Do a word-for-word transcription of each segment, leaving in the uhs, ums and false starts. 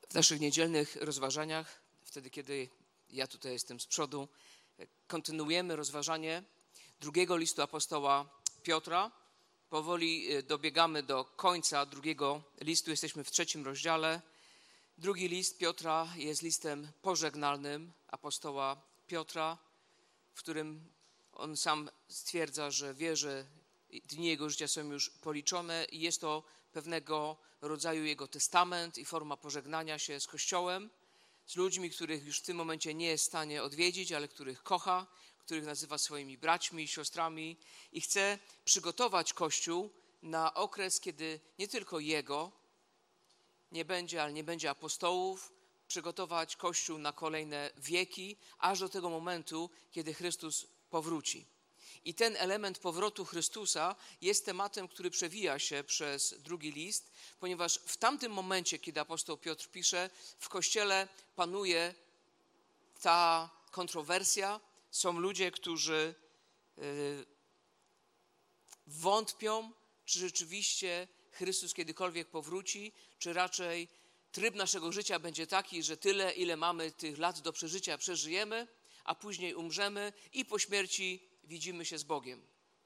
W naszych niedzielnych rozważaniach, wtedy kiedy ja tutaj jestem z przodu, kontynuujemy rozważanie drugiego listu apostoła Piotra. Powoli dobiegamy do końca drugiego listu, jesteśmy w trzecim rozdziale. Drugi list Piotra jest listem pożegnalnym apostoła Piotra, w którym on sam stwierdza, że wie, że dni jego życia są już policzone i jest to pewnego rodzaju jego testament i forma pożegnania się z Kościołem, z ludźmi, których już w tym momencie nie jest w stanie odwiedzić, ale których kocha, których nazywa swoimi braćmi i siostrami i chce przygotować Kościół na okres, kiedy nie tylko jego nie będzie, ale nie będzie apostołów, przygotować Kościół na kolejne wieki, aż do tego momentu, kiedy Chrystus powróci. I ten element powrotu Chrystusa jest tematem, który przewija się przez drugi list, ponieważ w tamtym momencie, kiedy apostoł Piotr pisze, w Kościele panuje ta kontrowersja. Są ludzie, którzy yy, wątpią, czy rzeczywiście Chrystus kiedykolwiek powróci, czy raczej tryb naszego życia będzie taki, że tyle, ile mamy tych lat do przeżycia, przeżyjemy, a później umrzemy i po śmierci widzimy się z Bogiem.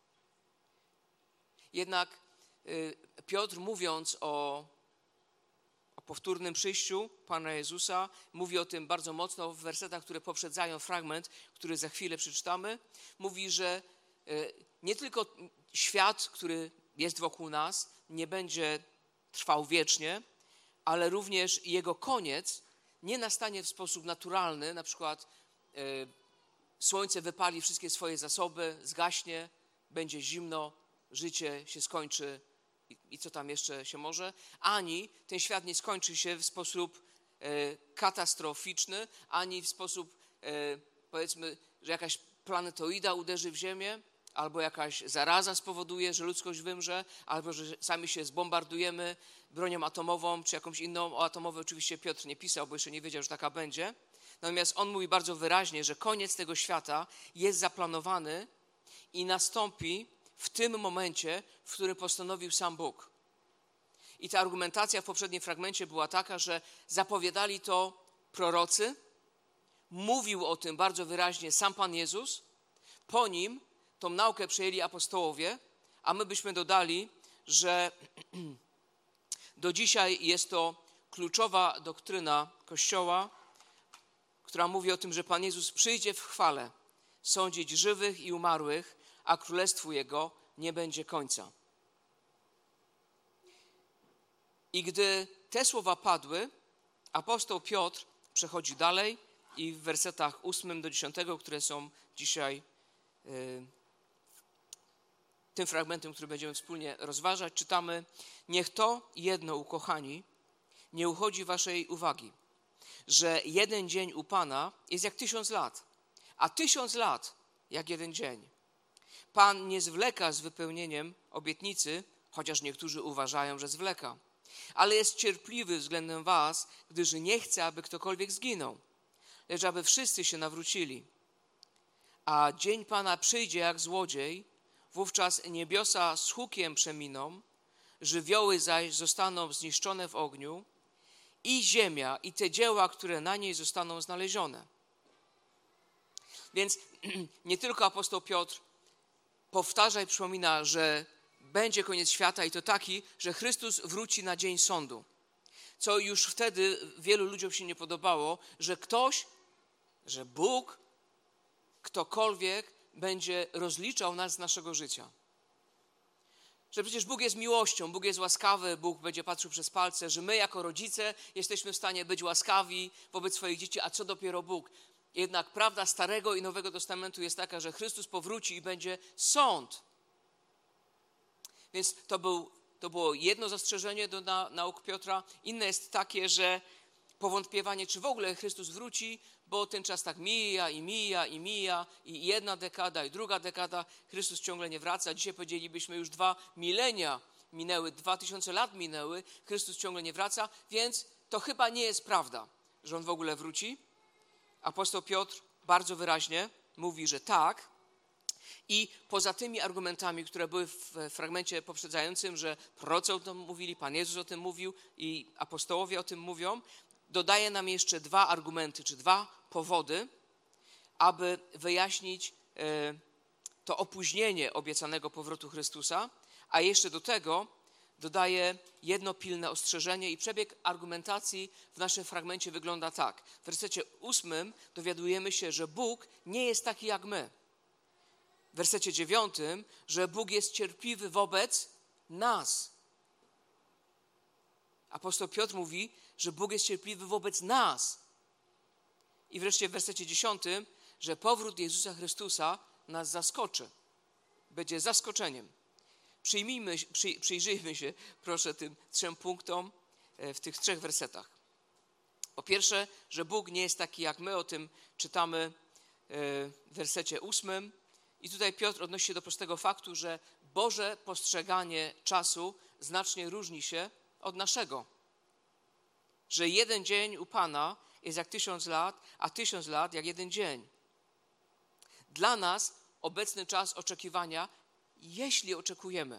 Jednak y, Piotr, mówiąc o, o powtórnym przyjściu Pana Jezusa, mówi o tym bardzo mocno w wersetach, które poprzedzają fragment, który za chwilę przeczytamy. Mówi, że y, nie tylko świat, który jest wokół nas, nie będzie trwał wiecznie, ale również jego koniec nie nastanie w sposób naturalny, na przykład y, słońce wypali wszystkie swoje zasoby, zgaśnie, będzie zimno, życie się skończy i, i co tam jeszcze się może. Ani ten świat nie skończy się w sposób e, katastroficzny, ani w sposób, e, powiedzmy, że jakaś planetoida uderzy w Ziemię, albo jakaś zaraza spowoduje, że ludzkość wymrze, albo że sami się zbombardujemy bronią atomową, czy jakąś inną. O atomowej oczywiście Piotr nie pisał, bo jeszcze nie wiedział, że taka będzie. Natomiast on mówi bardzo wyraźnie, że koniec tego świata jest zaplanowany i nastąpi w tym momencie, w którym postanowił sam Bóg. I ta argumentacja w poprzednim fragmencie była taka, że zapowiadali to prorocy, mówił o tym bardzo wyraźnie sam Pan Jezus, po nim tą naukę przejęli apostołowie, a my byśmy dodali, że do dzisiaj jest to kluczowa doktryna Kościoła, która mówi o tym, że Pan Jezus przyjdzie w chwale sądzić żywych i umarłych, a królestwu Jego nie będzie końca. I gdy te słowa padły, apostoł Piotr przechodzi dalej i w wersetach ósmym do dziesiątego, które są dzisiaj yy, tym fragmentem, który będziemy wspólnie rozważać, czytamy: niech to jedno, ukochani, nie uchodzi waszej uwagi, że jeden dzień u Pana jest jak tysiąc lat, a tysiąc lat jak jeden dzień. Pan nie zwleka z wypełnieniem obietnicy, chociaż niektórzy uważają, że zwleka, ale jest cierpliwy względem was, gdyż nie chce, aby ktokolwiek zginął, lecz aby wszyscy się nawrócili. A dzień Pana przyjdzie jak złodziej, wówczas niebiosa z hukiem przeminą, żywioły zaś zostaną zniszczone w ogniu, i ziemia, i te dzieła, które na niej zostaną znalezione. Więc nie tylko apostoł Piotr powtarza i przypomina, że będzie koniec świata i to taki, że Chrystus wróci na dzień sądu. Co już wtedy wielu ludziom się nie podobało, że ktoś, że Bóg, ktokolwiek będzie rozliczał nas z naszego życia. Że przecież Bóg jest miłością, Bóg jest łaskawy, Bóg będzie patrzył przez palce, że my jako rodzice jesteśmy w stanie być łaskawi wobec swoich dzieci, a co dopiero Bóg. Jednak prawda Starego i Nowego Testamentu jest taka, że Chrystus powróci i będzie sąd. Więc to, był, to było jedno zastrzeżenie do na, nauk Piotra. Inne jest takie, że powątpiewanie, czy w ogóle Chrystus wróci, bo ten czas tak mija i mija i mija i jedna dekada i druga dekada, Chrystus ciągle nie wraca. Dzisiaj powiedzielibyśmy, już dwa milenia minęły, dwa tysiące lat minęły, Chrystus ciągle nie wraca, więc to chyba nie jest prawda, że On w ogóle wróci. Apostoł Piotr bardzo wyraźnie mówi, że tak. I poza tymi argumentami, które były w fragmencie poprzedzającym, że prorocy o tym mówili, Pan Jezus o tym mówił i apostołowie o tym mówią, dodaje nam jeszcze dwa argumenty, czy dwa powody, aby wyjaśnić to opóźnienie obiecanego powrotu Chrystusa, a jeszcze do tego dodaje jedno pilne ostrzeżenie i przebieg argumentacji w naszym fragmencie wygląda tak. W wersecie ósmym dowiadujemy się, że Bóg nie jest taki jak my. W wersecie dziewiątym, że Bóg jest cierpliwy wobec nas. Apostoł Piotr mówi, że Bóg jest cierpliwy wobec nas. I wreszcie w wersecie dziesiątym, że powrót Jezusa Chrystusa nas zaskoczy. Będzie zaskoczeniem. Przyjmijmy, przy, przyjrzyjmy się, proszę, tym trzem punktom w tych trzech wersetach. Po pierwsze, że Bóg nie jest taki jak my, o tym czytamy w wersecie ósmym. I tutaj Piotr odnosi się do prostego faktu, że Boże postrzeganie czasu znacznie różni się od naszego. Że jeden dzień u Pana jest jak tysiąc lat, a tysiąc lat jak jeden dzień. Dla nas obecny czas oczekiwania, jeśli oczekujemy.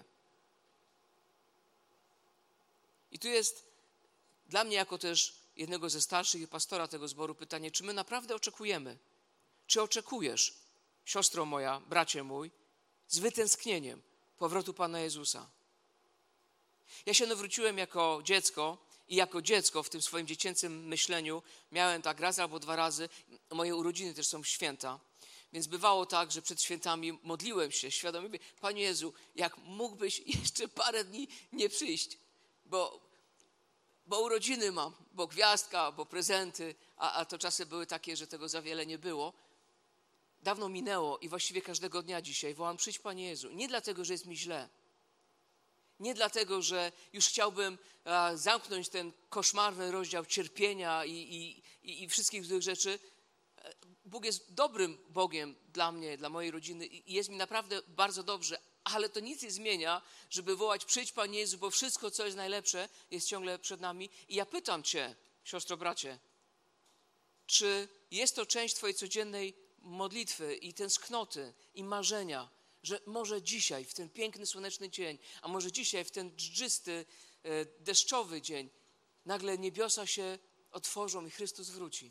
I tu jest dla mnie jako też jednego ze starszych i pastora tego zboru pytanie, czy my naprawdę oczekujemy? Czy oczekujesz, siostro moja, bracie mój, z wytęsknieniem powrotu Pana Jezusa? Ja się nawróciłem jako dziecko i jako dziecko w tym swoim dziecięcym myśleniu miałem tak raz albo dwa razy, moje urodziny też są święta, więc bywało tak, że przed świętami modliłem się świadomie, Panie Jezu, jak mógłbyś jeszcze parę dni nie przyjść, bo, bo urodziny mam, bo gwiazdka, bo prezenty, a, a to czasy były takie, że tego za wiele nie było. Dawno minęło i właściwie każdego dnia dzisiaj wołam, przyjdź Panie Jezu. Nie dlatego, że jest mi źle. Nie dlatego, że już chciałbym a, zamknąć ten koszmarny rozdział cierpienia i, i, i, i wszystkich tych rzeczy. Bóg jest dobrym Bogiem dla mnie, dla mojej rodziny i jest mi naprawdę bardzo dobrze, ale to nic nie zmienia, żeby wołać, przyjdź Panie Jezu, bo wszystko, co jest najlepsze, jest ciągle przed nami. I ja pytam Cię, siostro, bracie, czy jest to część Twojej codziennej modlitwy i tęsknoty i marzenia, że może dzisiaj, w ten piękny, słoneczny dzień, a może dzisiaj, w ten dżdżysty, deszczowy dzień, nagle niebiosa się otworzą i Chrystus wróci.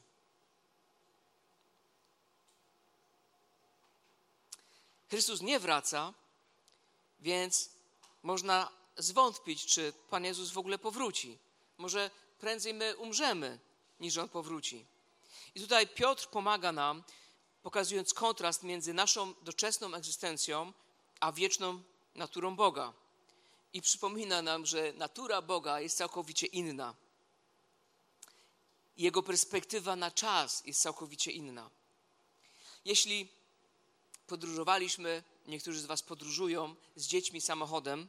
Chrystus nie wraca, więc można zwątpić, czy Pan Jezus w ogóle powróci. Może prędzej my umrzemy, niż On powróci. I tutaj Piotr pomaga nam, pokazując kontrast między naszą doczesną egzystencją, a wieczną naturą Boga. I przypomina nam, że natura Boga jest całkowicie inna. Jego perspektywa na czas jest całkowicie inna. Jeśli podróżowaliśmy, niektórzy z was podróżują z dziećmi samochodem,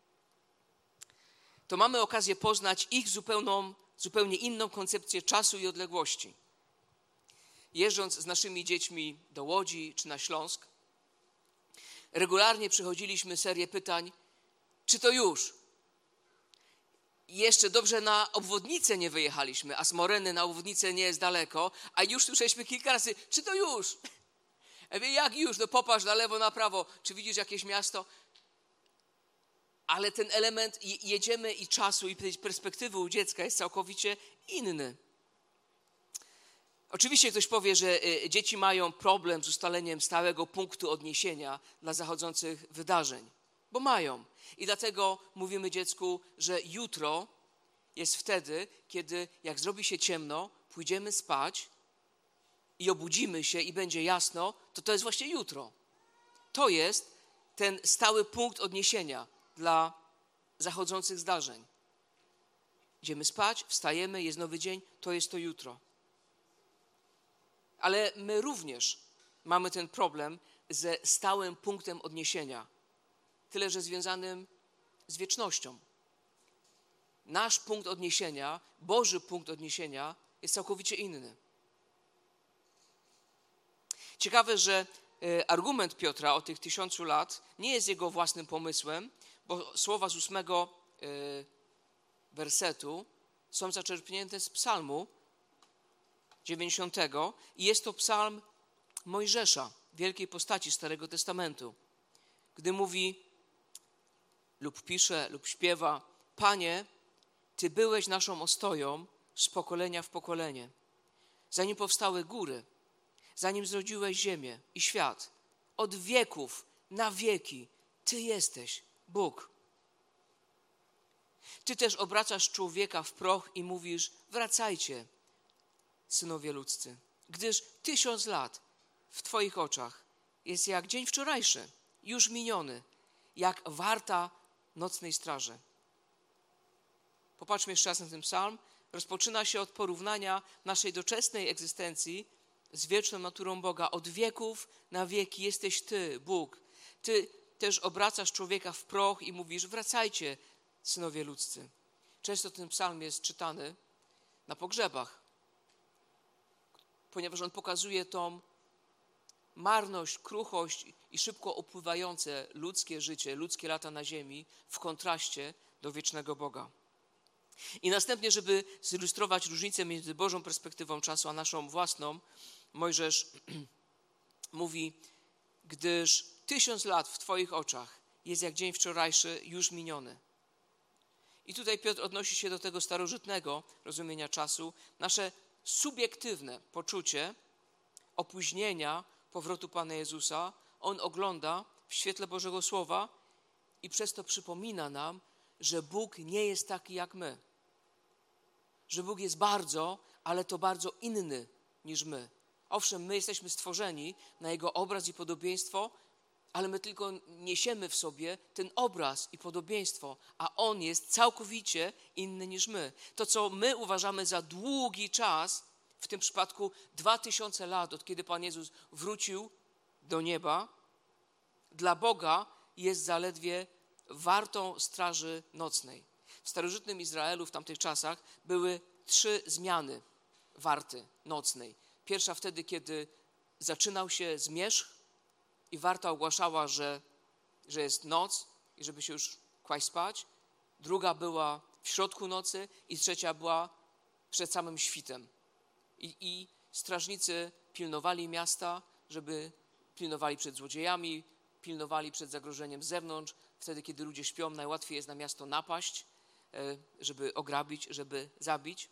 to mamy okazję poznać ich zupełną, zupełnie inną koncepcję czasu i odległości. Jeżdżąc z naszymi dziećmi do Łodzi czy na Śląsk, regularnie przechodziliśmy serię pytań, czy to już? Jeszcze dobrze na obwodnicę nie wyjechaliśmy, a z Moreny na obwodnicę nie jest daleko, a już słyszeliśmy kilka razy, czy to już? Ja mówię, jak już? No popatrz na lewo, na prawo, czy widzisz jakieś miasto? Ale ten element jedziemy i czasu i perspektywy u dziecka jest całkowicie inny. Oczywiście ktoś powie, że dzieci mają problem z ustaleniem stałego punktu odniesienia dla zachodzących wydarzeń, bo mają. I dlatego mówimy dziecku, że jutro jest wtedy, kiedy jak zrobi się ciemno, pójdziemy spać i obudzimy się i będzie jasno, to to jest właśnie jutro. To jest ten stały punkt odniesienia dla zachodzących zdarzeń. Idziemy spać, wstajemy, jest nowy dzień, to jest to jutro. Ale my również mamy ten problem ze stałym punktem odniesienia, tyle że związanym z wiecznością. Nasz punkt odniesienia, Boży punkt odniesienia jest całkowicie inny. Ciekawe, że argument Piotra o tych tysiącu lat nie jest jego własnym pomysłem, bo słowa z ósmego wersetu są zaczerpnięte z psalmu dziewięćdziesiątego i jest to psalm Mojżesza, wielkiej postaci Starego Testamentu, gdy mówi lub pisze, lub śpiewa, Panie, Ty byłeś naszą ostoją, z pokolenia w pokolenie. Zanim powstały góry, zanim zrodziłeś ziemię i świat, od wieków na wieki Ty jesteś Bóg. Ty też obracasz człowieka w proch i mówisz: wracajcie, synowie ludzcy, gdyż tysiąc lat w Twoich oczach jest jak dzień wczorajszy, już miniony, jak warta nocnej straży. Popatrzmy jeszcze raz na ten psalm. Rozpoczyna się od porównania naszej doczesnej egzystencji z wieczną naturą Boga. Od wieków na wieki jesteś Ty, Bóg. Ty też obracasz człowieka w proch i mówisz: wracajcie, synowie ludzcy. Często ten psalm jest czytany na pogrzebach, ponieważ on pokazuje tą marność, kruchość i szybko upływające ludzkie życie, ludzkie lata na ziemi w kontraście do wiecznego Boga. I następnie, żeby zilustrować różnicę między Bożą perspektywą czasu a naszą własną, Mojżesz mówi: gdyż tysiąc lat w Twoich oczach jest jak dzień wczorajszy, już miniony. I tutaj Piotr odnosi się do tego starożytnego rozumienia czasu. Nasze subiektywne poczucie opóźnienia powrotu Pana Jezusa on ogląda w świetle Bożego Słowa i przez to przypomina nam, że Bóg nie jest taki jak my. Że Bóg jest bardzo, ale to bardzo inny niż my. Owszem, my jesteśmy stworzeni na Jego obraz i podobieństwo, ale my tylko niesiemy w sobie ten obraz i podobieństwo, a On jest całkowicie inny niż my. To, co my uważamy za długi czas, w tym przypadku dwa tysiące lat, od kiedy Pan Jezus wrócił do nieba, dla Boga jest zaledwie wartą straży nocnej. W starożytnym Izraelu w tamtych czasach były trzy zmiany warty nocnej. Pierwsza wtedy, kiedy zaczynał się zmierzch i warta ogłaszała, że, że jest noc i żeby się już kłaść spać. Druga była w środku nocy i trzecia była przed samym świtem. I, i strażnicy pilnowali miasta, żeby pilnowali przed złodziejami, pilnowali przed zagrożeniem z zewnątrz. Wtedy, kiedy ludzie śpią, najłatwiej jest na miasto napaść, żeby ograbić, żeby zabić.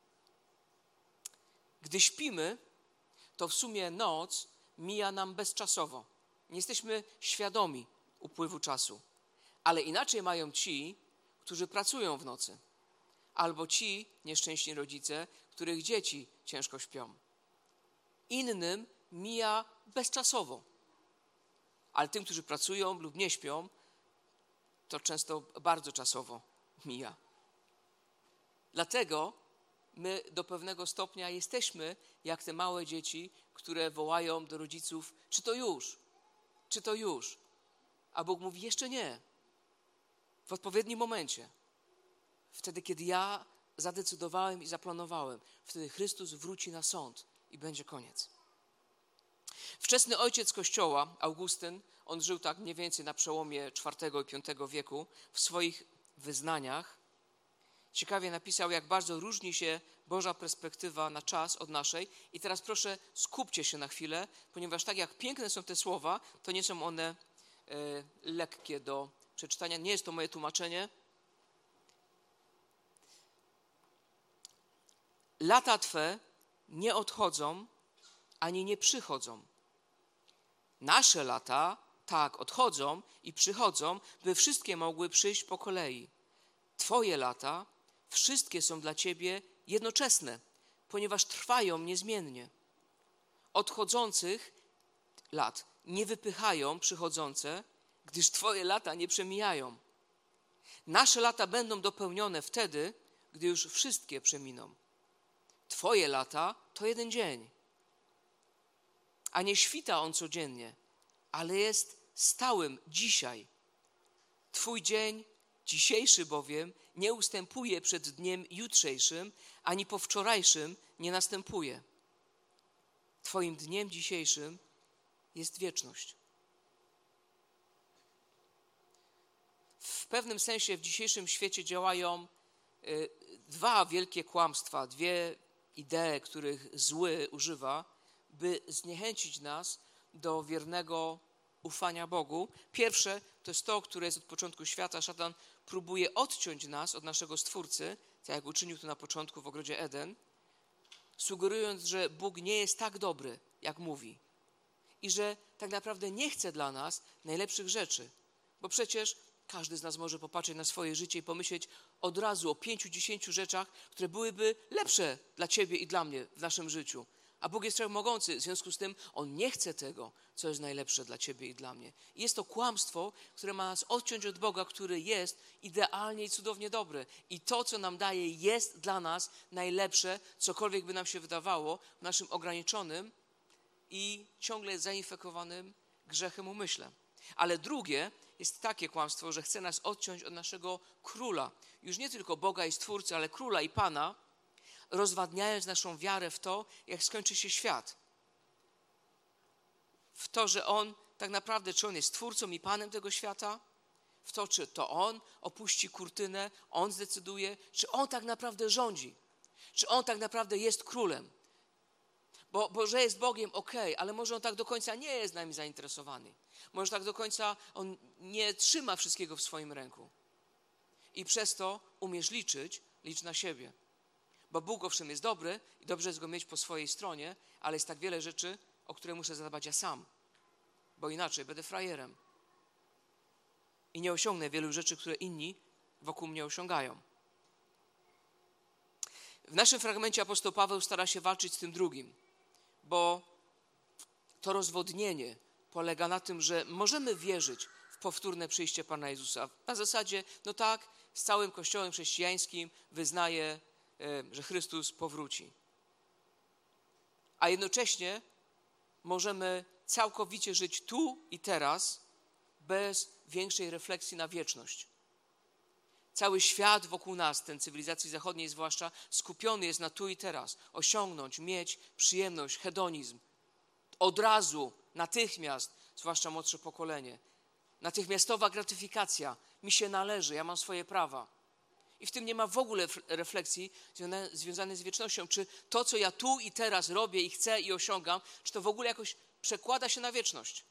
Gdy śpimy, to w sumie noc mija nam bezczasowo. Nie jesteśmy świadomi upływu czasu. Ale inaczej mają ci, którzy pracują w nocy. Albo ci nieszczęśliwi rodzice, których dzieci ciężko śpią. Innym mija bezczasowo. Ale tym, którzy pracują lub nie śpią, to często bardzo czasowo mija. Dlatego my do pewnego stopnia jesteśmy jak te małe dzieci, które wołają do rodziców: czy to już? Czy to już? A Bóg mówi: jeszcze nie. W odpowiednim momencie. Wtedy, kiedy ja zadecydowałem i zaplanowałem, wtedy Chrystus wróci na sąd i będzie koniec. Wczesny ojciec Kościoła, Augustyn, on żył tak mniej więcej na przełomie czwartego i piątego wieku, w swoich wyznaniach ciekawie napisał, jak bardzo różni się Boża perspektywa na czas od naszej. I teraz proszę, skupcie się na chwilę, ponieważ tak jak piękne są te słowa, to nie są one e, lekkie do przeczytania. Nie jest to moje tłumaczenie. Lata Twe nie odchodzą, ani nie przychodzą. Nasze lata tak odchodzą i przychodzą, by wszystkie mogły przyjść po kolei. Twoje lata wszystkie są dla Ciebie jednoczesne, ponieważ trwają niezmiennie. Odchodzących lat nie wypychają przychodzące, gdyż Twoje lata nie przemijają. Nasze lata będą dopełnione wtedy, gdy już wszystkie przeminą. Twoje lata to jeden dzień, a nie świta on codziennie, ale jest stałym dzisiaj. Twój dzień dzisiejszy bowiem nie ustępuje przed dniem jutrzejszym, ani po wczorajszym nie następuje. Twoim dniem dzisiejszym jest wieczność. W pewnym sensie w dzisiejszym świecie działają y, dwa wielkie kłamstwa, dwie idee, których zły używa, by zniechęcić nas do wiernego ufania Bogu. Pierwsze to jest to, które jest od początku świata. Szatan próbuje odciąć nas od naszego Stwórcy, tak jak uczynił to na początku w ogrodzie Eden, sugerując, że Bóg nie jest tak dobry, jak mówi i że tak naprawdę nie chce dla nas najlepszych rzeczy, bo przecież każdy z nas może popatrzeć na swoje życie i pomyśleć od razu o pięciu, dziesięciu rzeczach, które byłyby lepsze dla ciebie i dla mnie w naszym życiu. A Bóg jest wszechmogący, w związku z tym On nie chce tego, co jest najlepsze dla ciebie i dla mnie. I jest to kłamstwo, które ma nas odciąć od Boga, który jest idealnie i cudownie dobry. I to, co nam daje, jest dla nas najlepsze, cokolwiek by nam się wydawało w naszym ograniczonym i ciągle zainfekowanym grzechem umyśle. Ale drugie jest takie kłamstwo, że chce nas odciąć od naszego Króla. Już nie tylko Boga i Stwórcy, ale Króla i Pana, rozwadniając naszą wiarę w to, jak skończy się świat. W to, że On tak naprawdę, czy On jest Twórcą i Panem tego świata, w to, czy to On opuści kurtynę, On zdecyduje, czy On tak naprawdę rządzi, czy On tak naprawdę jest Królem. Bo, bo że jest Bogiem, okej, okay, ale może On tak do końca nie jest nami zainteresowany. Może tak do końca On nie trzyma wszystkiego w swoim ręku. I przez to umiesz liczyć, licz na siebie. Bo Bóg owszem jest dobry i dobrze jest Go mieć po swojej stronie, ale jest tak wiele rzeczy, o które muszę zadbać ja sam. Bo inaczej będę frajerem. I nie osiągnę wielu rzeczy, które inni wokół mnie osiągają. W naszym fragmencie apostoł Paweł stara się walczyć z tym drugim, bo to rozwodnienie polega na tym, że możemy wierzyć w powtórne przyjście Pana Jezusa. Na zasadzie, no tak, z całym Kościołem chrześcijańskim wyznaje, że Chrystus powróci. A jednocześnie możemy całkowicie żyć tu i teraz bez większej refleksji na wieczność. Cały świat wokół nas, ten cywilizacji zachodniej zwłaszcza, skupiony jest na tu i teraz. Osiągnąć, mieć przyjemność, hedonizm. Od razu, natychmiast, zwłaszcza młodsze pokolenie. Natychmiastowa gratyfikacja. Mi się należy, ja mam swoje prawa. I w tym nie ma w ogóle refleksji związanej z wiecznością. Czy to, co ja tu i teraz robię i chcę i osiągam, czy to w ogóle jakoś przekłada się na wieczność?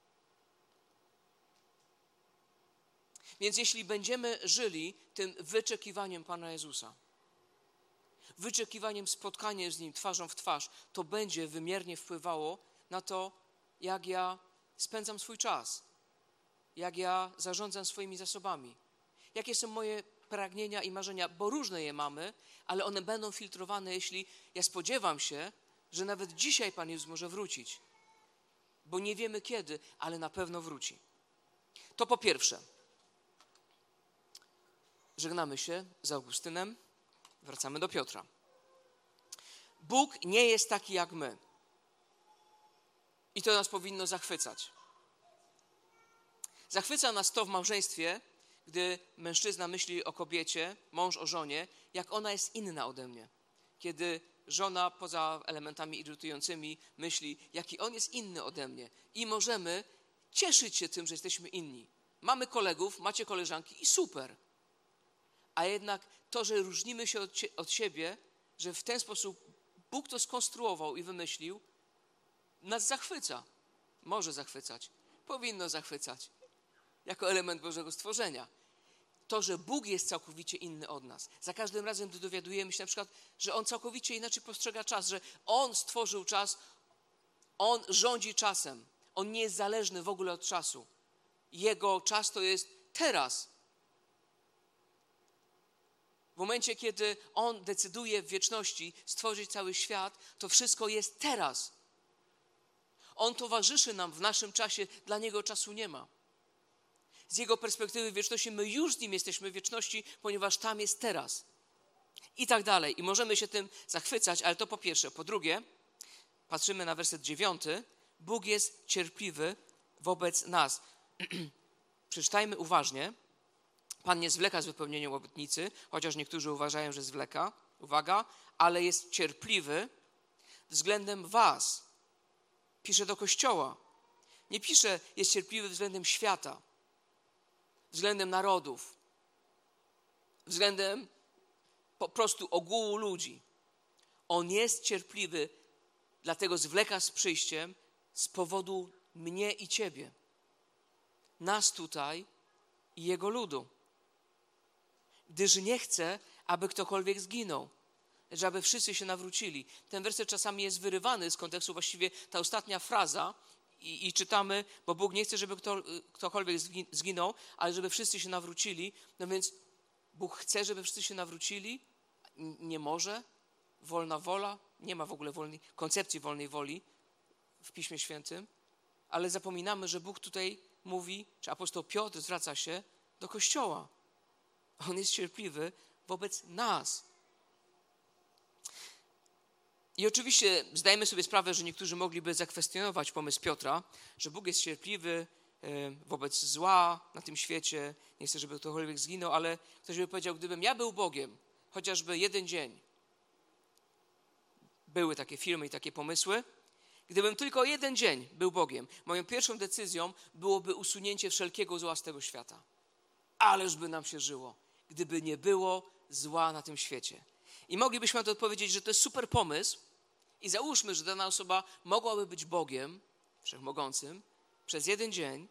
Więc jeśli będziemy żyli tym wyczekiwaniem Pana Jezusa, wyczekiwaniem spotkania z Nim twarzą w twarz, to będzie wymiernie wpływało na to, jak ja spędzam swój czas, jak ja zarządzam swoimi zasobami, jakie są moje pragnienia i marzenia, bo różne je mamy, ale one będą filtrowane, jeśli ja spodziewam się, że nawet dzisiaj Pan Jezus może wrócić, bo nie wiemy kiedy, ale na pewno wróci. To po pierwsze. Żegnamy się z Augustynem, wracamy do Piotra. Bóg nie jest taki jak my. I to nas powinno zachwycać. Zachwyca nas to w małżeństwie, gdy mężczyzna myśli o kobiecie, mąż o żonie, jak ona jest inna ode mnie. Kiedy żona poza elementami irytującymi myśli, jaki on jest inny ode mnie. I możemy cieszyć się tym, że jesteśmy inni. Mamy kolegów, macie koleżanki i super. A jednak to, że różnimy się od, od siebie, że w ten sposób Bóg to skonstruował i wymyślił, nas zachwyca. Może zachwycać. Powinno zachwycać. Jako element Bożego stworzenia. To, że Bóg jest całkowicie inny od nas. Za każdym razem, gdy dowiadujemy się na przykład, że On całkowicie inaczej postrzega czas, że On stworzył czas, On rządzi czasem. On nie jest zależny w ogóle od czasu. Jego czas to jest teraz. W momencie, kiedy On decyduje w wieczności stworzyć cały świat, to wszystko jest teraz. On towarzyszy nam w naszym czasie, dla Niego czasu nie ma. Z Jego perspektywy wieczności my już z Nim jesteśmy w wieczności, ponieważ tam jest teraz. I tak dalej. I możemy się tym zachwycać, ale to po pierwsze. Po drugie, patrzymy na werset dziewiąty. Bóg jest cierpliwy wobec nas. Przeczytajmy uważnie. Pan nie zwleka z wypełnieniem obietnicy, chociaż niektórzy uważają, że zwleka. Uwaga, ale jest cierpliwy względem was. Pisze do Kościoła. Nie pisze, jest cierpliwy względem świata, względem narodów, względem po prostu ogółu ludzi. On jest cierpliwy, dlatego zwleka z przyjściem z powodu mnie i ciebie. Nas tutaj i Jego ludu. Gdyż nie chce, aby ktokolwiek zginął, lecz aby wszyscy się nawrócili. Ten werset czasami jest wyrywany z kontekstu, właściwie ta ostatnia fraza i, i czytamy, bo Bóg nie chce, żeby kto, ktokolwiek zginął, ale żeby wszyscy się nawrócili. No więc Bóg chce, żeby wszyscy się nawrócili, nie może, wolna wola, nie ma w ogóle wolnej, koncepcji wolnej woli w Piśmie Świętym, ale zapominamy, że Bóg tutaj mówi, czy apostoł Piotr zwraca się do Kościoła. On jest cierpliwy wobec nas. I oczywiście zdajemy sobie sprawę, że niektórzy mogliby zakwestionować pomysł Piotra, że Bóg jest cierpliwy wobec zła na tym świecie, nie chce, żeby ktokolwiek zginął, ale ktoś by powiedział, gdybym ja był Bogiem, chociażby jeden dzień, były takie filmy i takie pomysły, gdybym tylko jeden dzień był Bogiem, moją pierwszą decyzją byłoby usunięcie wszelkiego zła z tego świata. Ależ by nam się żyło, gdyby nie było zła na tym świecie. I moglibyśmy na to odpowiedzieć, że to jest super pomysł i załóżmy, że dana osoba mogłaby być Bogiem Wszechmogącym przez jeden dzień.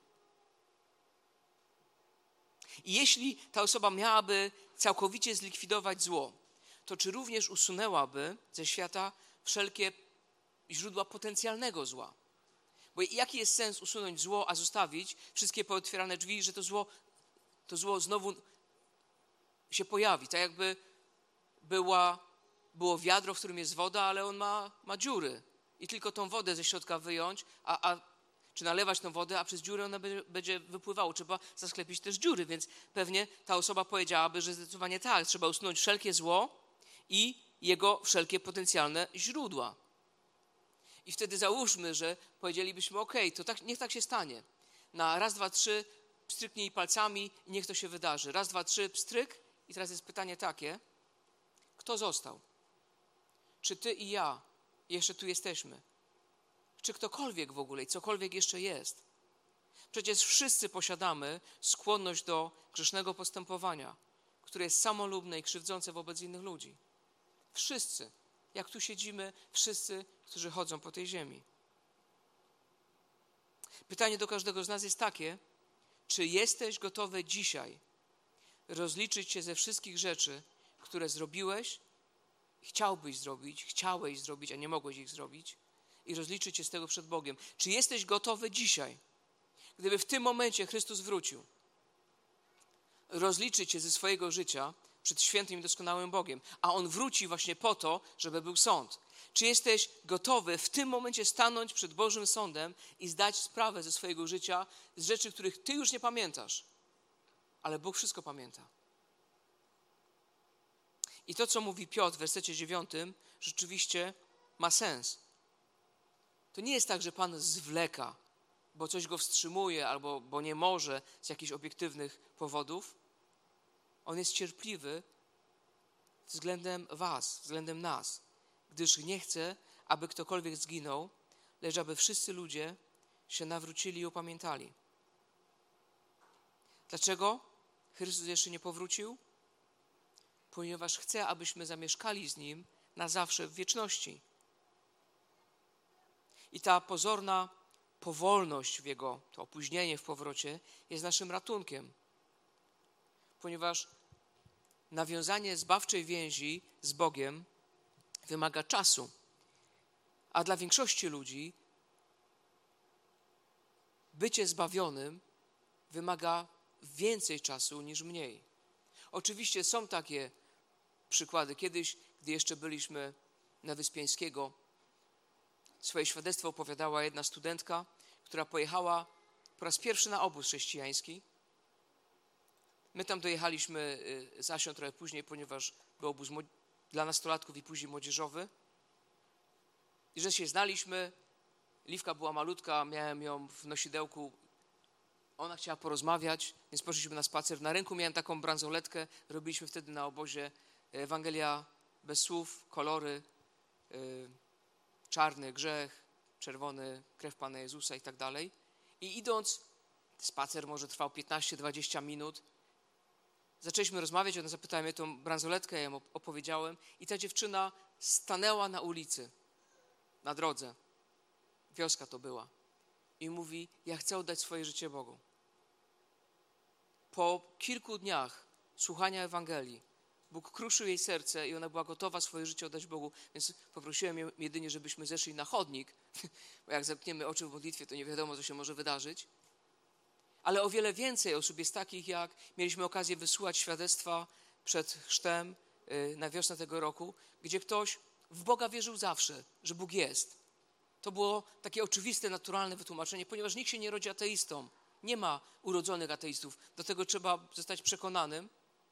I jeśli ta osoba miałaby całkowicie zlikwidować zło, to czy również usunęłaby ze świata wszelkie źródła potencjalnego zła? Bo jaki jest sens usunąć zło, a zostawić wszystkie pootwierane drzwi, że to zło, to zło znowu się pojawi? Tak jakby była, było wiadro, w którym jest woda, ale on ma, ma dziury. I tylko tą wodę ze środka wyjąć, a, a czy nalewać tą wodę, a przez dziurę ona będzie, będzie wypływało. Trzeba zasklepić też dziury, więc pewnie ta osoba powiedziałaby, że zdecydowanie tak, trzeba usunąć wszelkie zło i jego wszelkie potencjalne źródła. I wtedy załóżmy, że powiedzielibyśmy, okej, okay, to tak, niech tak się stanie. Na raz, dwa, trzy, pstryknij palcami i niech to się wydarzy. Raz, dwa, trzy, pstryk. I teraz jest pytanie takie, kto został? Czy ty i ja jeszcze tu jesteśmy? Czy ktokolwiek w ogóle i cokolwiek jeszcze jest? Przecież wszyscy posiadamy skłonność do grzesznego postępowania, które jest samolubne i krzywdzące wobec innych ludzi. Wszyscy. Jak tu siedzimy, wszyscy, którzy chodzą po tej ziemi. Pytanie do każdego z nas jest takie, czy jesteś gotowy dzisiaj rozliczyć się ze wszystkich rzeczy, które zrobiłeś, chciałbyś zrobić, chciałeś zrobić, a nie mogłeś ich zrobić i rozliczyć się z tego przed Bogiem. Czy jesteś gotowy dzisiaj, gdyby w tym momencie Chrystus wrócił, rozliczyć się ze swojego życia przed świętym i doskonałym Bogiem, a On wróci właśnie po to, żeby był sąd. Czy jesteś gotowy w tym momencie stanąć przed Bożym Sądem i zdać sprawę ze swojego życia z rzeczy, których ty już nie pamiętasz, ale Bóg wszystko pamięta. I to, co mówi Piotr w wersecie dziewiątym, rzeczywiście ma sens. To nie jest tak, że Pan zwleka, bo coś go wstrzymuje albo bo nie może z jakichś obiektywnych powodów. On jest cierpliwy względem was, względem nas, gdyż nie chce, aby ktokolwiek zginął, lecz aby wszyscy ludzie się nawrócili i upamiętali. Dlaczego Chrystus jeszcze nie powrócił? Ponieważ chce, abyśmy zamieszkali z Nim na zawsze w wieczności. I ta pozorna powolność w Jego, to opóźnienie w powrocie jest naszym ratunkiem. Ponieważ nawiązanie zbawczej więzi z Bogiem wymaga czasu. A dla większości ludzi bycie zbawionym wymaga więcej czasu niż mniej. Oczywiście są takie przykłady. Kiedyś, gdy jeszcze byliśmy na Wyspiańskiego, swoje świadectwo opowiadała jedna studentka, która pojechała po raz pierwszy na obóz chrześcijański. My tam dojechaliśmy z Asią trochę później, ponieważ był obóz dla nastolatków i później młodzieżowy. I że się znaliśmy, Liwka była malutka, miałem ją w nosidełku. Ona chciała porozmawiać, więc poszliśmy na spacer. Na ręku miałem taką bransoletkę, robiliśmy wtedy na obozie Ewangelia bez słów, kolory, yy, czarny grzech, czerwony krew Pana Jezusa i tak dalej. I idąc, spacer może trwał piętnaście dwadzieścia minut, zaczęliśmy rozmawiać, ona zapytała mnie tą bransoletkę, ja ją opowiedziałem i ta dziewczyna stanęła na ulicy, na drodze. Wioska to była. I mówi, ja chcę oddać swoje życie Bogu. Po kilku dniach słuchania Ewangelii Bóg kruszył jej serce i ona była gotowa swoje życie oddać Bogu, więc poprosiłem ją jedynie, żebyśmy zeszli na chodnik, bo jak zamkniemy oczy w modlitwie, to nie wiadomo, co się może wydarzyć. Ale o wiele więcej osób jest takich, jak mieliśmy okazję wysłuchać świadectwa przed chrztem na wiosnę tego roku, gdzie ktoś w Boga wierzył zawsze, że Bóg jest. To było takie oczywiste, naturalne wytłumaczenie, ponieważ nikt się nie rodzi ateistą. Nie ma urodzonych ateistów. Do tego trzeba zostać przekonanym.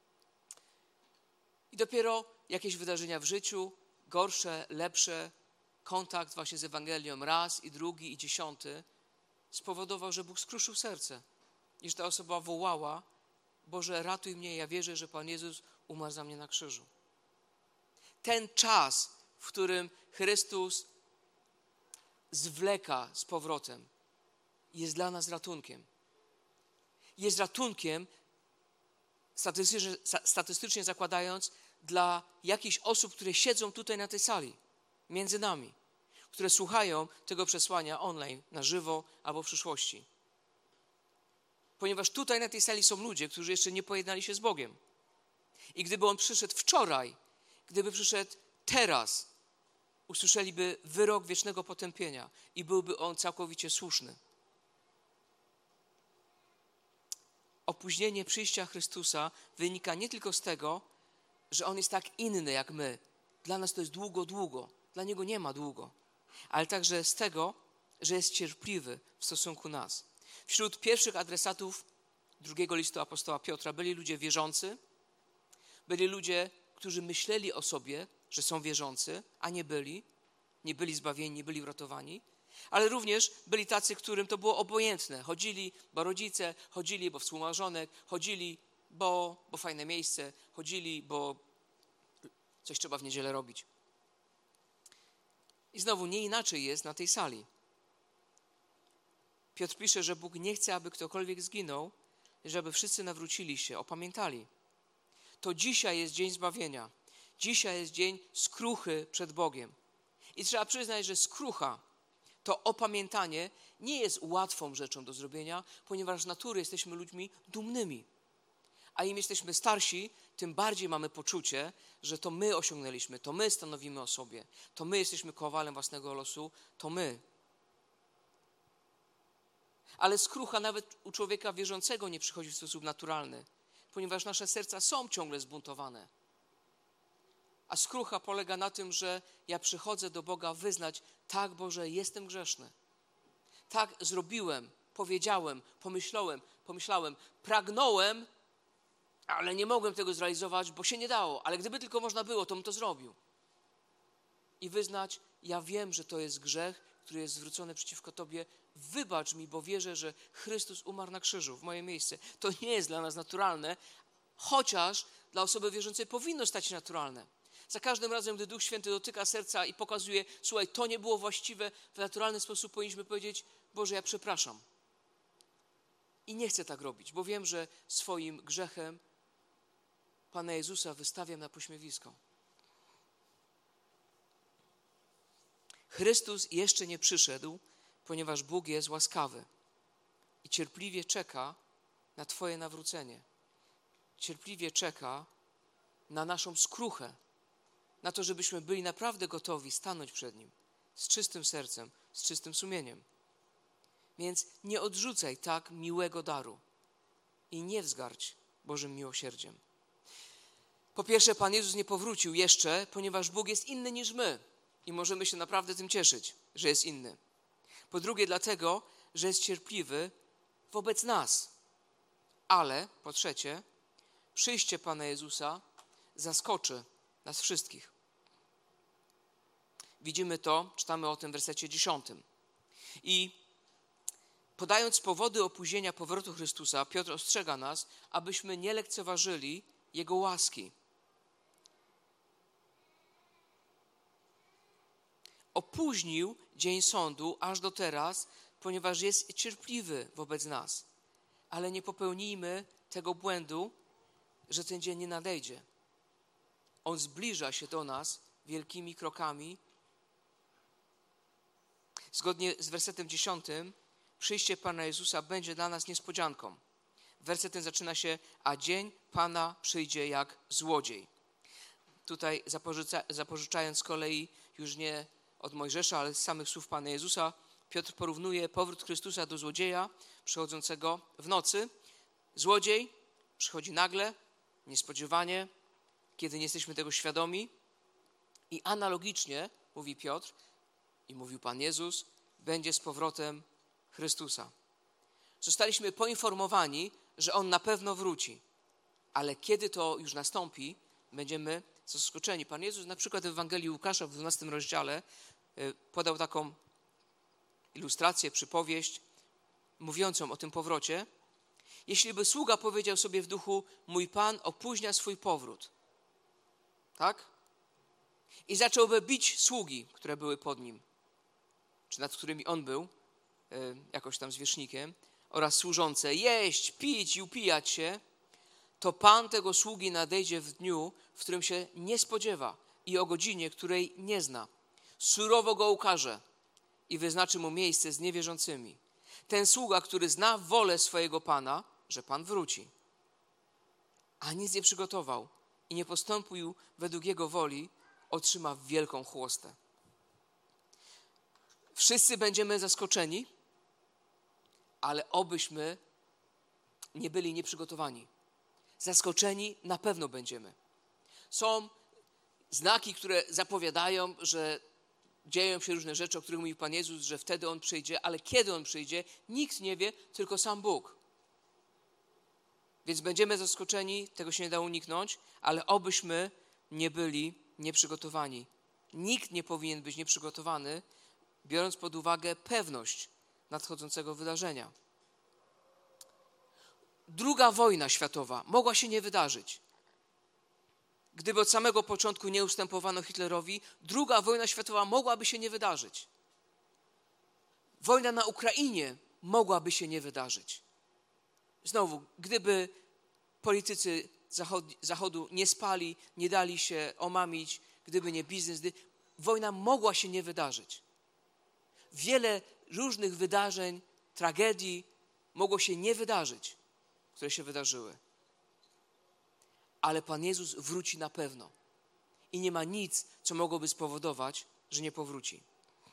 I dopiero jakieś wydarzenia w życiu, gorsze, lepsze, kontakt właśnie z Ewangelią raz i drugi i dziesiąty spowodował, że Bóg skruszył serce. I że ta osoba wołała: Boże, ratuj mnie, ja wierzę, że Pan Jezus umarł za mnie na krzyżu. Ten czas, w którym Chrystus zwleka z powrotem, jest dla nas ratunkiem. Jest ratunkiem, statystycznie, statystycznie zakładając, dla jakichś osób, które siedzą tutaj na tej sali, między nami, które słuchają tego przesłania online, na żywo albo w przyszłości. Ponieważ tutaj na tej sali są ludzie, którzy jeszcze nie pojednali się z Bogiem. I gdyby On przyszedł wczoraj, gdyby przyszedł teraz, usłyszeliby wyrok wiecznego potępienia i byłby on całkowicie słuszny. Opóźnienie przyjścia Chrystusa wynika nie tylko z tego, że On jest tak inny jak my. Dla nas to jest długo, długo. Dla Niego nie ma długo. Ale także z tego, że jest cierpliwy w stosunku nas. Wśród pierwszych adresatów drugiego listu apostoła Piotra byli ludzie wierzący, byli ludzie, którzy myśleli o sobie, że są wierzący, a nie byli, nie byli zbawieni, nie byli uratowani, ale również byli tacy, którym to było obojętne. Chodzili, bo rodzice, chodzili, bo współmałżonek, chodzili, bo, bo fajne miejsce, chodzili, bo coś trzeba w niedzielę robić. I znowu nie inaczej jest na tej sali. Piotr pisze, że Bóg nie chce, aby ktokolwiek zginął, żeby wszyscy nawrócili się, opamiętali. To dzisiaj jest dzień zbawienia. Dzisiaj jest dzień skruchy przed Bogiem. I trzeba przyznać, że skrucha, to opamiętanie nie jest łatwą rzeczą do zrobienia, ponieważ z natury jesteśmy ludźmi dumnymi. A im jesteśmy starsi, tym bardziej mamy poczucie, że to my osiągnęliśmy, to my stanowimy o sobie, to my jesteśmy kowalem własnego losu, to my. Ale skrucha nawet u człowieka wierzącego nie przychodzi w sposób naturalny, ponieważ nasze serca są ciągle zbuntowane. A skrucha polega na tym, że ja przychodzę do Boga wyznać: tak, Boże, jestem grzeszny. Tak, zrobiłem, powiedziałem, pomyślałem, pomyślałem, pragnąłem, ale nie mogłem tego zrealizować, bo się nie dało. Ale gdyby tylko można było, to bym to zrobił. I wyznać: ja wiem, że to jest grzech, który jest zwrócony przeciwko Tobie. Wybacz mi, bo wierzę, że Chrystus umarł na krzyżu w moje miejsce. To nie jest dla nas naturalne, chociaż dla osoby wierzącej powinno stać się naturalne. Za każdym razem, gdy Duch Święty dotyka serca i pokazuje: słuchaj, to nie było właściwe, w naturalny sposób powinniśmy powiedzieć: Boże, ja przepraszam. I nie chcę tak robić, bo wiem, że swoim grzechem Pana Jezusa wystawiam na pośmiewisko. Chrystus jeszcze nie przyszedł, ponieważ Bóg jest łaskawy i cierpliwie czeka na Twoje nawrócenie. Cierpliwie czeka na naszą skruchę, na to, żebyśmy byli naprawdę gotowi stanąć przed Nim z czystym sercem, z czystym sumieniem. Więc nie odrzucaj tak miłego daru i nie wzgardź Bożym miłosierdziem. Po pierwsze, Pan Jezus nie powrócił jeszcze, ponieważ Bóg jest inny niż my i możemy się naprawdę tym cieszyć, że jest inny. Po drugie, dlatego, że jest cierpliwy wobec nas. Ale, po trzecie, przyjście Pana Jezusa zaskoczy nas wszystkich. Widzimy to, czytamy o tym w wersecie dziesiątym. I podając powody opóźnienia powrotu Chrystusa, Piotr ostrzega nas, abyśmy nie lekceważyli Jego łaski. Opóźnił dzień sądu aż do teraz, ponieważ jest cierpliwy wobec nas. Ale nie popełnijmy tego błędu, że ten dzień nie nadejdzie. On zbliża się do nas wielkimi krokami. Zgodnie z wersetem dziesiątym, przyjście Pana Jezusa będzie dla nas niespodzianką. Werset ten zaczyna się: a dzień Pana przyjdzie jak złodziej. tutaj zapożycza, zapożyczając z kolei już nie od Mojżesza, ale z samych słów Pana Jezusa, Piotr porównuje powrót Chrystusa do złodzieja przychodzącego w nocy. Złodziej przychodzi nagle, niespodziewanie, kiedy nie jesteśmy tego świadomi. I analogicznie, mówi Piotr i mówił Pan Jezus, będzie z powrotem Chrystusa. Zostaliśmy poinformowani, że On na pewno wróci, ale kiedy to już nastąpi, będziemy zaskoczeni. Pan Jezus na przykład w Ewangelii Łukasza w dwunastym rozdziale podał taką ilustrację, przypowieść mówiącą o tym powrocie. Jeśli by sługa powiedział sobie w duchu, mój Pan opóźnia swój powrót, tak? I zacząłby bić sługi, które były pod nim, czy nad którymi on był, jakoś tam zwierzchnikiem, oraz służące, jeść, pić i upijać się, to Pan tego sługi nadejdzie w dniu, w którym się nie spodziewa i o godzinie, której nie zna. Surowo go ukarze i wyznaczy mu miejsce z niewierzącymi. Ten sługa, który zna wolę swojego Pana, że Pan wróci, a nic nie przygotował i nie postąpił według jego woli, otrzyma wielką chłostę. Wszyscy będziemy zaskoczeni, ale obyśmy nie byli nieprzygotowani. Zaskoczeni na pewno będziemy. Są znaki, które zapowiadają, że dzieją się różne rzeczy, o których mówił Pan Jezus, że wtedy On przyjdzie, ale kiedy On przyjdzie, nikt nie wie, tylko sam Bóg. Więc będziemy zaskoczeni, tego się nie da uniknąć, ale obyśmy nie byli nieprzygotowani. Nikt nie powinien być nieprzygotowany, biorąc pod uwagę pewność nadchodzącego wydarzenia. Druga wojna światowa mogła się nie wydarzyć. Gdyby od samego początku nie ustępowano Hitlerowi, druga wojna światowa mogłaby się nie wydarzyć. Wojna na Ukrainie mogłaby się nie wydarzyć. Znowu, gdyby politycy Zachodu, Zachodu nie spali, nie dali się omamić, gdyby nie biznes, gdy, wojna mogła się nie wydarzyć. Wiele różnych wydarzeń, tragedii mogło się nie wydarzyć, które się wydarzyły. Ale Pan Jezus wróci na pewno. I nie ma nic, co mogłoby spowodować, że nie powróci.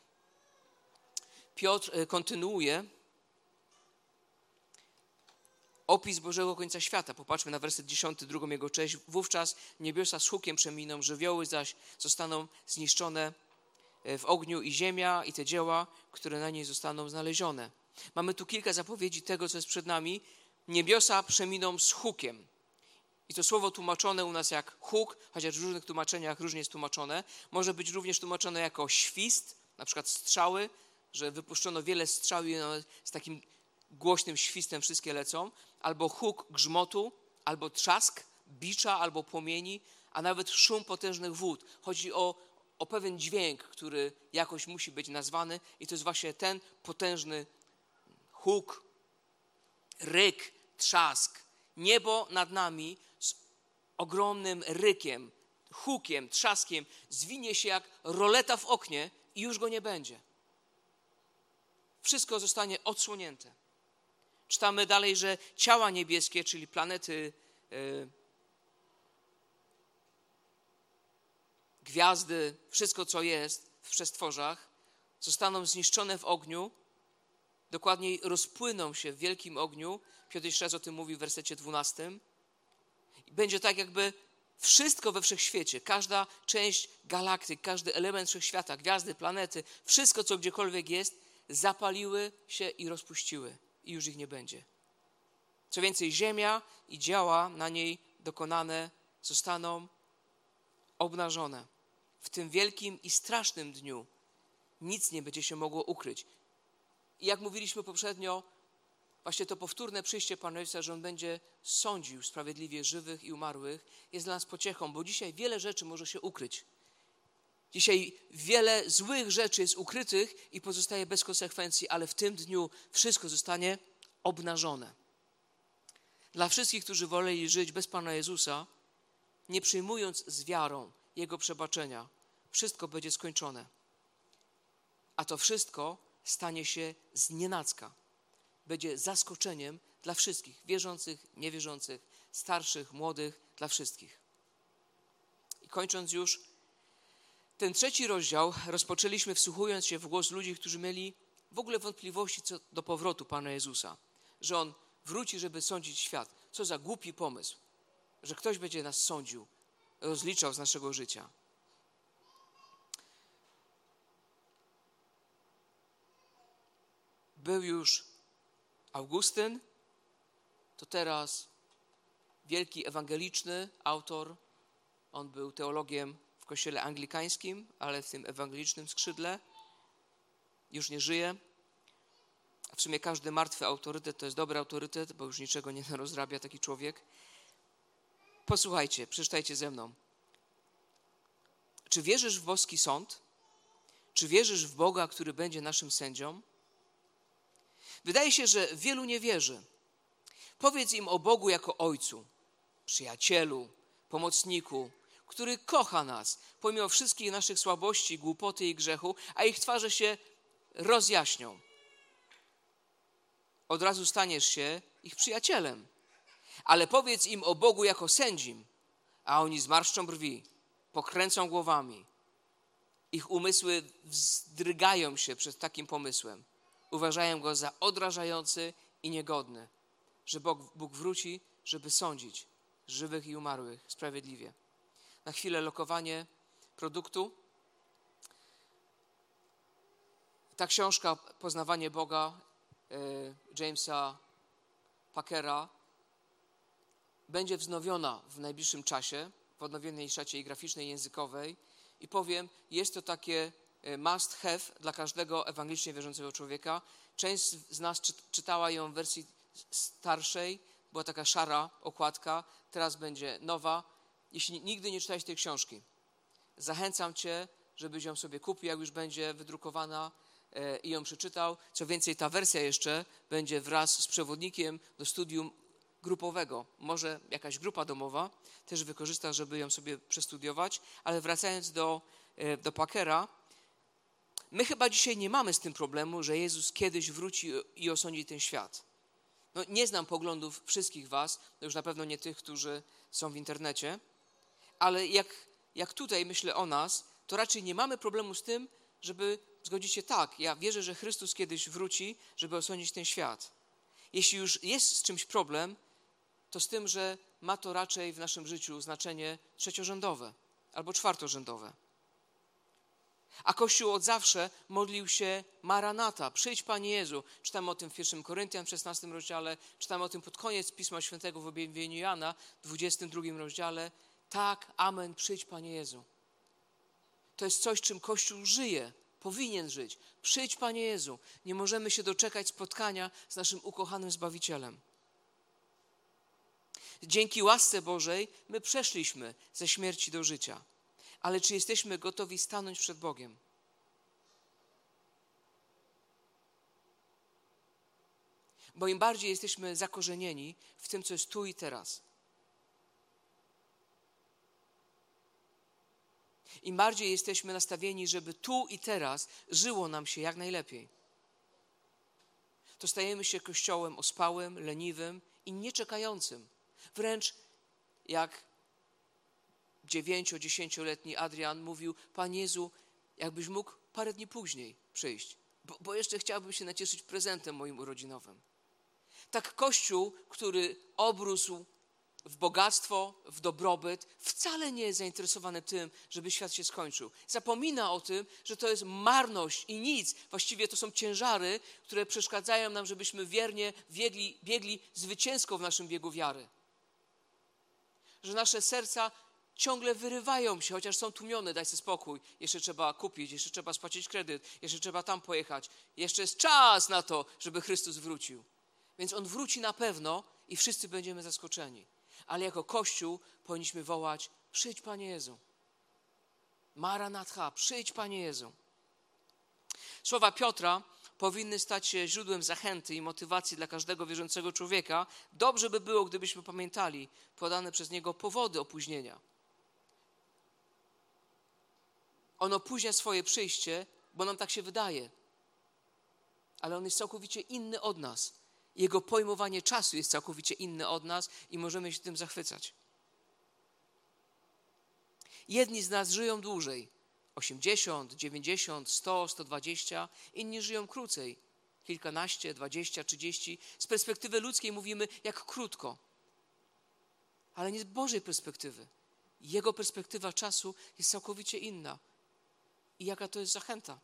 Piotr kontynuuje opis Bożego końca świata. Popatrzmy na werset dziesiąty, drugą jego część. Wówczas niebiosa z hukiem przeminą, żywioły zaś zostaną zniszczone w ogniu i ziemia i te dzieła, które na niej zostaną znalezione. Mamy tu kilka zapowiedzi tego, co jest przed nami. Niebiosa przeminą z hukiem. I to słowo tłumaczone u nas jak huk, chociaż w różnych tłumaczeniach różnie jest tłumaczone, może być również tłumaczone jako świst, na przykład strzały, że wypuszczono wiele strzał i z takim głośnym świstem wszystkie lecą, albo huk grzmotu, albo trzask bicza, albo płomieni, a nawet szum potężnych wód. Chodzi o, o pewien dźwięk, który jakoś musi być nazwany i to jest właśnie ten potężny huk, ryk, trzask. Niebo nad nami z ogromnym rykiem, hukiem, trzaskiem zwinie się jak roleta w oknie i już go nie będzie. Wszystko zostanie odsłonięte. Czytamy dalej, że ciała niebieskie, czyli planety, yy, gwiazdy, wszystko co jest w przestworzach, zostaną zniszczone w ogniu, dokładniej rozpłyną się w wielkim ogniu. Piotr jeszcze raz o tym mówi w wersecie dwunastym. I będzie tak jakby wszystko we wszechświecie, każda część galaktyk, każdy element wszechświata, gwiazdy, planety, wszystko co gdziekolwiek jest, zapaliły się i rozpuściły i już ich nie będzie. Co więcej, ziemia i dzieła na niej dokonane zostaną obnażone. W tym wielkim i strasznym dniu nic nie będzie się mogło ukryć. I jak mówiliśmy poprzednio, właśnie to powtórne przyjście Pana Jezusa, że On będzie sądził sprawiedliwie żywych i umarłych, jest dla nas pociechą, bo dzisiaj wiele rzeczy może się ukryć. Dzisiaj wiele złych rzeczy jest ukrytych i pozostaje bez konsekwencji, ale w tym dniu wszystko zostanie obnażone. Dla wszystkich, którzy woleli żyć bez Pana Jezusa, nie przyjmując z wiarą Jego przebaczenia, wszystko będzie skończone. A to wszystko stanie się znienacka. Będzie zaskoczeniem dla wszystkich, wierzących, niewierzących, starszych, młodych, dla wszystkich. I kończąc już, ten trzeci rozdział rozpoczęliśmy wsłuchując się w głos ludzi, którzy mieli w ogóle wątpliwości co do powrotu Pana Jezusa. Że On wróci, żeby sądzić świat. Co za głupi pomysł, że ktoś będzie nas sądził, rozliczał z naszego życia. Był już Augustyn, to teraz wielki ewangeliczny autor. On był teologiem w kościele anglikańskim, ale w tym ewangelicznym skrzydle. Już nie żyje. A w sumie każdy martwy autorytet to jest dobry autorytet, bo już niczego nie rozrabia taki człowiek. Posłuchajcie, przeczytajcie ze mną. Czy wierzysz w boski sąd? Czy wierzysz w Boga, który będzie naszym sędzią? Wydaje się, że wielu nie wierzy. Powiedz im o Bogu jako Ojcu, przyjacielu, pomocniku, który kocha nas, pomimo wszystkich naszych słabości, głupoty i grzechu, a ich twarze się rozjaśnią. Od razu staniesz się ich przyjacielem. Ale powiedz im o Bogu jako sędzim, a oni zmarszczą brwi, pokręcą głowami. Ich umysły wzdrygają się przed takim pomysłem. Uważają go za odrażający i niegodny, że Bóg, Bóg wróci, żeby sądzić żywych i umarłych sprawiedliwie. Na chwilę lokowanie produktu. Ta książka Poznawanie Boga Jamesa Packera będzie wznowiona w najbliższym czasie, w odnowionej szacie graficznej, językowej i powiem, jest to takie must have dla każdego ewangelicznie wierzącego człowieka. Część z nas czytała ją w wersji starszej, była taka szara okładka, teraz będzie nowa. Jeśli nigdy nie czytałeś tej książki, zachęcam Cię, żebyś ją sobie kupił, jak już będzie wydrukowana i ją przeczytał. Co więcej, ta wersja jeszcze będzie wraz z przewodnikiem do studium grupowego. Może jakaś grupa domowa też wykorzysta, żeby ją sobie przestudiować, ale wracając do, do Packera, my chyba dzisiaj nie mamy z tym problemu, że Jezus kiedyś wróci i osądzi ten świat. No, nie znam poglądów wszystkich was, no już na pewno nie tych, którzy są w internecie, ale jak, jak tutaj myślę o nas, to raczej nie mamy problemu z tym, żeby zgodzić się tak. Ja wierzę, że Chrystus kiedyś wróci, żeby osądzić ten świat. Jeśli już jest z czymś problem, to z tym, że ma to raczej w naszym życiu znaczenie trzeciorzędowe albo czwartorzędowe. A Kościół od zawsze modlił się Maranata, przyjdź Panie Jezu. Czytamy o tym w pierwszym Koryntian w szesnastym rozdziale, czytamy o tym pod koniec Pisma Świętego w objawieniu Jana w dwudziestym drugim rozdziale. Tak, amen, przyjdź Panie Jezu. To jest coś, czym Kościół żyje, powinien żyć. Przyjdź Panie Jezu. Nie możemy się doczekać spotkania z naszym ukochanym Zbawicielem. Dzięki łasce Bożej my przeszliśmy ze śmierci do życia. Ale czy jesteśmy gotowi stanąć przed Bogiem? Bo im bardziej jesteśmy zakorzenieni w tym, co jest tu i teraz, im bardziej jesteśmy nastawieni, żeby tu i teraz żyło nam się jak najlepiej, to stajemy się kościołem ospałym, leniwym i nieczekającym. Wręcz jak dziewięcio-, dziesięcioletni Adrian mówił, Panie Jezu, jakbyś mógł parę dni później przyjść, bo, bo jeszcze chciałbym się nacieszyć prezentem moim urodzinowym. Tak Kościół, który obrósł w bogactwo, w dobrobyt, wcale nie jest zainteresowany tym, żeby świat się skończył. Zapomina o tym, że to jest marność i nic. Właściwie to są ciężary, które przeszkadzają nam, żebyśmy wiernie biegli, biegli zwycięsko w naszym biegu wiary. Że nasze serca ciągle wyrywają się, chociaż są tłumione, daj sobie spokój. Jeszcze trzeba kupić, jeszcze trzeba spłacić kredyt, jeszcze trzeba tam pojechać. Jeszcze jest czas na to, żeby Chrystus wrócił. Więc On wróci na pewno i wszyscy będziemy zaskoczeni. Ale jako Kościół powinniśmy wołać, przyjdź Panie Jezu. Maranatha, przyjdź Panie Jezu. Słowa Piotra powinny stać się źródłem zachęty i motywacji dla każdego wierzącego człowieka. Dobrze by było, gdybyśmy pamiętali podane przez niego powody opóźnienia. On opóźnia swoje przyjście, bo nam tak się wydaje. Ale On jest całkowicie inny od nas. Jego pojmowanie czasu jest całkowicie inne od nas i możemy się tym zachwycać. Jedni z nas żyją dłużej, osiemdziesiąt, dziewięćdziesiąt, sto, sto dwadzieścia, inni żyją krócej, kilkanaście, dwadzieścia, trzydzieści. Z perspektywy ludzkiej mówimy, jak krótko, ale nie z Bożej perspektywy. Jego perspektywa czasu jest całkowicie inna. I jaka to jest zachęta?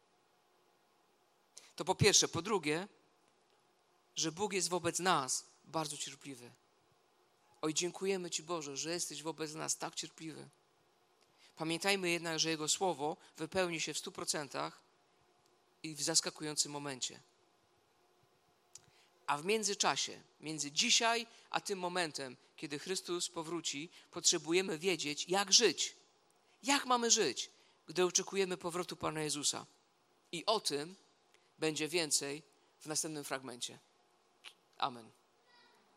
To po pierwsze. Po drugie, że Bóg jest wobec nas bardzo cierpliwy. Oj, dziękujemy Ci, Boże, że jesteś wobec nas tak cierpliwy. Pamiętajmy jednak, że Jego Słowo wypełni się w stu procentach i w zaskakującym momencie. A w międzyczasie, między dzisiaj a tym momentem, kiedy Chrystus powróci, potrzebujemy wiedzieć, jak żyć. Jak mamy żyć, gdy oczekujemy powrotu Pana Jezusa. I o tym będzie więcej w następnym fragmencie. Amen.